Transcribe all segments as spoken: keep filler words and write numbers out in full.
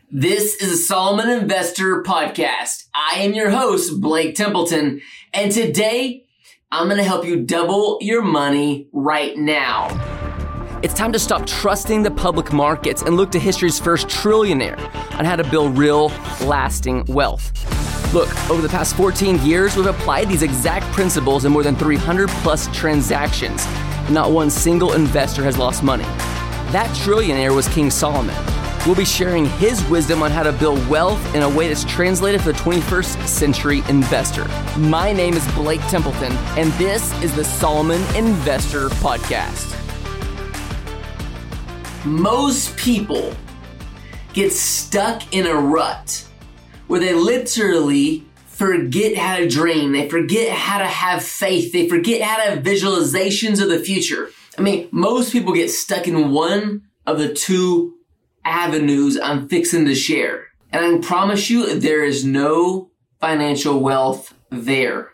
This is a Solomon Investor Podcast. I am your host, Blake Templeton, and today I'm going to help you double your money right now. It's time to stop trusting the public markets and look to history's first trillionaire on how to build real, lasting wealth. Look, over the past fourteen years, we've applied these exact principles in more than three hundred plus transactions. Not one single investor has lost money. That trillionaire was King Solomon. We'll be sharing his wisdom on how to build wealth in a way that's translated for the twenty-first century investor. My name is Blake Templeton, and this is the Solomon Investor Podcast. Most people get stuck in a rut where they literally forget how to dream. They forget how to have faith. They forget how to have visualizations of the future. I mean, most people get stuck in one of the two avenues I'm fixing to share. And I can promise you there is no financial wealth there.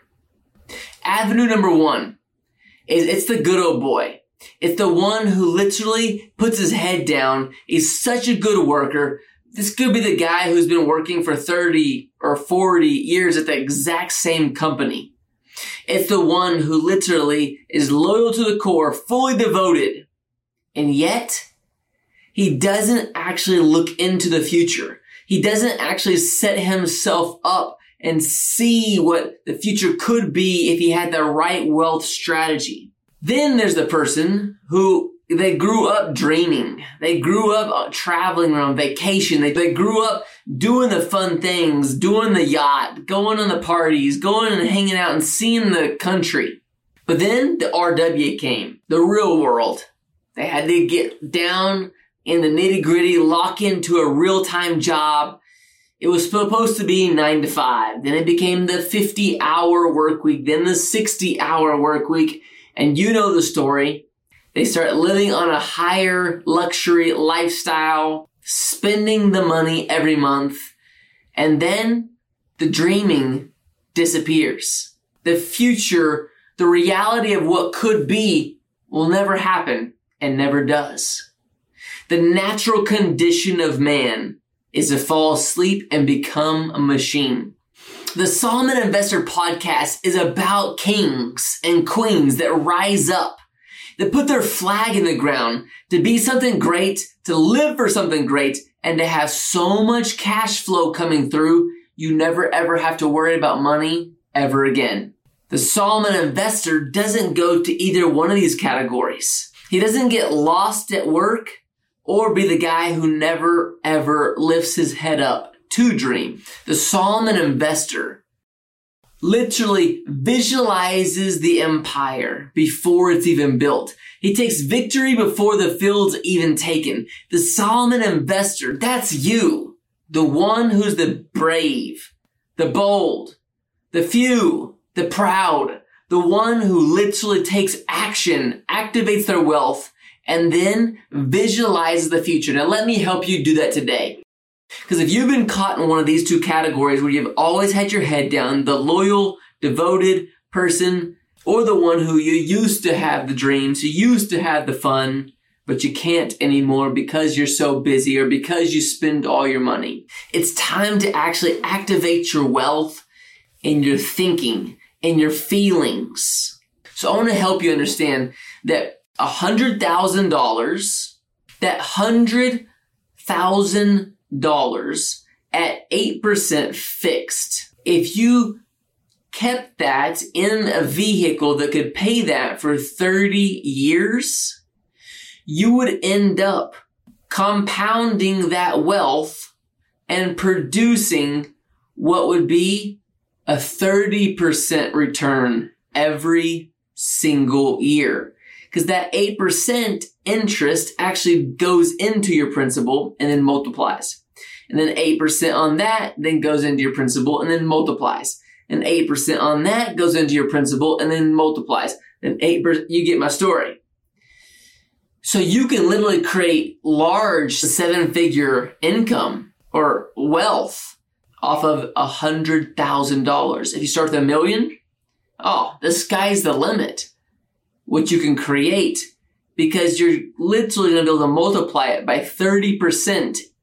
Avenue number one is it's the good old boy. It's the one who literally puts his head down. He's such a good worker. This could be the guy who's been working for thirty or forty years at the exact same company. It's the one who literally is loyal to the core, fully devoted. And yet, he doesn't actually look into the future. He doesn't actually set himself up and see what the future could be if he had the right wealth strategy. Then there's the person who they grew up dreaming. They grew up traveling around vacation. They, they grew up doing the fun things, doing the yacht, going on the parties, going and hanging out and seeing the country. But then the R W came, the real world. They had to get down in the nitty gritty, lock into a real-time job. It was supposed to be nine to five. Then it became the fifty hour work week, then the sixty hour work week. And you know the story. They start living on a higher luxury lifestyle, spending the money every month. And then the dreaming disappears. The future, the reality of what could be will never happen and never does. The natural condition of man is to fall asleep and become a machine. The Solomon Investor Podcast is about kings and queens that rise up, that put their flag in the ground to be something great, to live for something great, and to have so much cash flow coming through, you never ever have to worry about money ever again. The Solomon Investor doesn't go to either one of these categories. He doesn't get lost at work or be the guy who never, ever lifts his head up to dream. The Solomon Investor literally visualizes the empire before it's even built. He takes victory before the field's even taken. The Solomon Investor, that's you. The one who's the brave, the bold, the few, the proud, the one who literally takes action, activates their wealth, and then visualize the future. Now, let me help you do that today. Because if you've been caught in one of these two categories where you've always had your head down, the loyal, devoted person, or the one who you used to have the dreams, you used to have the fun, but you can't anymore because you're so busy or because you spend all your money. It's time to actually activate your wealth in your thinking, in your feelings. So I want to help you understand that one hundred thousand dollars, that one hundred thousand dollars at eight percent fixed, if you kept that in a vehicle that could pay that for thirty years, you would end up compounding that wealth and producing what would be a thirty percent return every single year. Because that eight percent interest actually goes into your principal and then multiplies. And then eight percent on that then goes into your principal and then multiplies. And eight percent on that goes into your principal and then multiplies. And eight percent, you get my story. So you can literally create large seven-figure income or wealth off of one hundred thousand dollars. If you start with a million, oh, the sky's the limit. What you can create, because you're literally going to be able to multiply it by thirty percent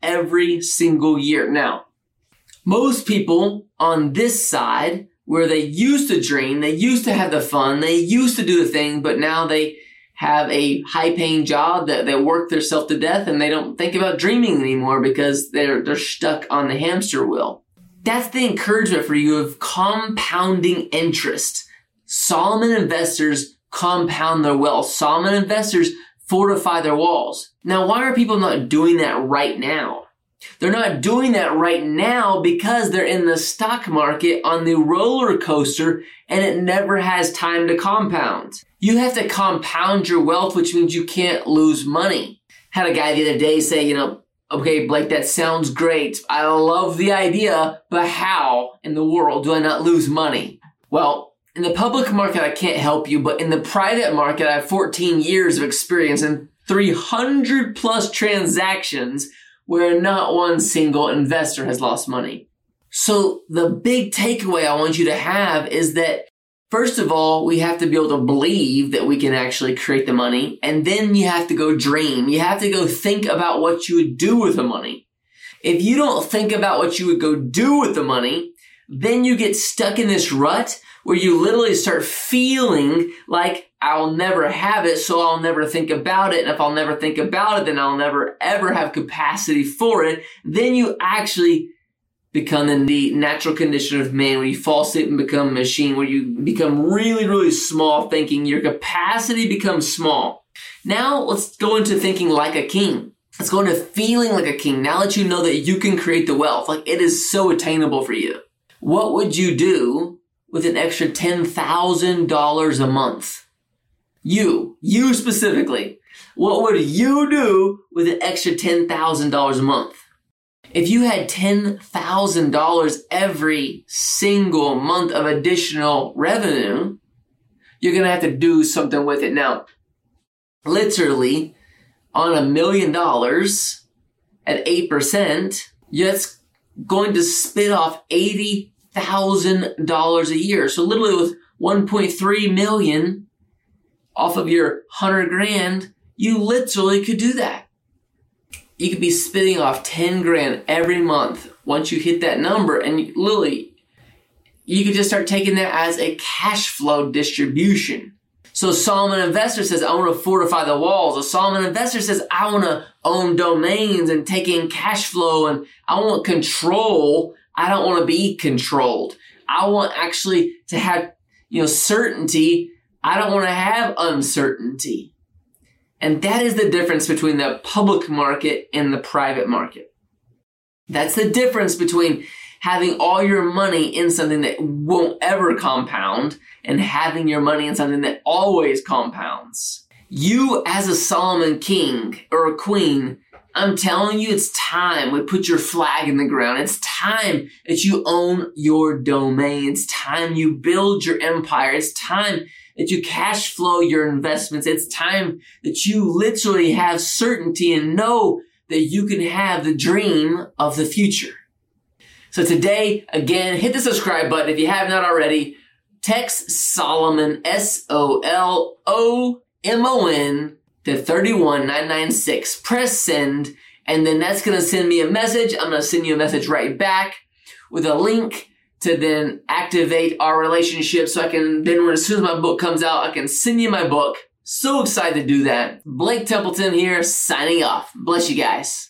every single year. Now, most people on this side, where they used to dream, they used to have the fun, they used to do the thing, but now they have a high-paying job that they work themselves to death and they don't think about dreaming anymore because they're they're stuck on the hamster wheel. That's the encouragement for you of compounding interest. Solomon investors compound their wealth. Solomon investors fortify their walls. Now, why are people not doing that right now? They're not doing that right now because they're in the stock market on the roller coaster and it never has time to compound. You have to compound your wealth, which means you can't lose money. Had a guy the other day say, you know, okay, Blake, that sounds great. I love the idea, but how in the world do I not lose money? Well, in the public market, I can't help you, but in the private market, I have fourteen years of experience and three hundred plus transactions where not one single investor has lost money. So the big takeaway I want you to have is that, first of all, we have to be able to believe that we can actually create the money. And then you have to go dream. You have to go think about what you would do with the money. If you don't think about what you would go do with the money, then you get stuck in this rut where you literally start feeling like I'll never have it, so I'll never think about it. And if I'll never think about it, then I'll never ever have capacity for it. Then you actually become in the natural condition of man, where you fall asleep and become a machine, where you become really, really small thinking. Your capacity becomes small. Now let's go into thinking like a king. Let's go into feeling like a king. Now that you know that you can create the wealth, like it is so attainable for you. What would you do with an extra ten thousand dollars a month? You, you specifically. What would you do with an extra ten thousand dollars a month? If you had ten thousand dollars every single month of additional revenue, you're going to have to do something with it. Now, literally, on a million dollars at eight percent, that's going to spit off eighty thousand dollars a year. So literally with one point three million off of your one hundred grand, you literally could do that. You could be spitting off ten grand every month once you hit that number, and you, literally, you could just start taking that as a cash flow distribution. So Solomon Investor says, I want to fortify the walls. A Solomon Investor says, I want to own domains and take in cash flow, and I want control. I don't want to be controlled. I want actually to have, you know, certainty. I don't want to have uncertainty. And that is the difference between the public market and the private market. That's the difference between having all your money in something that won't ever compound and having your money in something that always compounds. You as a Solomon king or a queen, I'm telling you, it's time we put your flag in the ground. It's time that you own your domain. It's time you build your empire. It's time that you cash flow your investments. It's time that you literally have certainty and know that you can have the dream of the future. So today, again, hit the subscribe button if you have not already. Text Solomon, S O L O M O N, to three one nine nine six. Press send, and then that's going to send me a message. I'm going to send you a message right back with a link to then activate our relationship, so I can then, when as soon as my book comes out, I can send you my book. So excited to do that. Blake Templeton here, signing off. Bless you guys.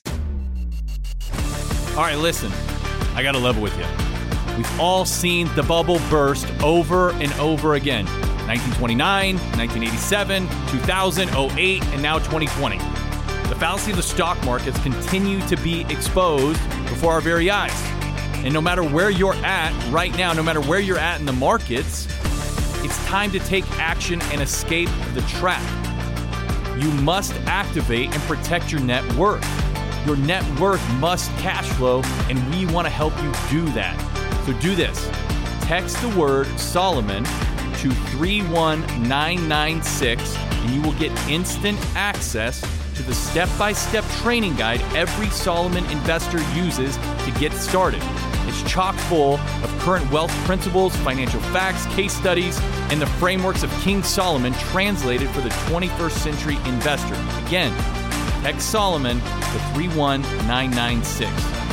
All right, listen, I got to level with you. We've all seen the bubble burst over and over again. nineteen twenty-nine, nineteen eighty-seven, two thousand, oh eight, and now twenty twenty. The fallacy of the stock markets continue to be exposed before our very eyes. And no matter where you're at right now, no matter where you're at in the markets, it's time to take action and escape the trap. You must activate and protect your net worth. Your net worth must cash flow, and we want to help you do that. So do this. Text the word Solomon to three one nine nine six, and you will get instant access to the step-by-step training guide every Solomon investor uses to get started. It's chock full of current wealth principles, financial facts, case studies, and the frameworks of King Solomon translated for the twenty-first century investor. Again, Text Solomon to three one nine nine six.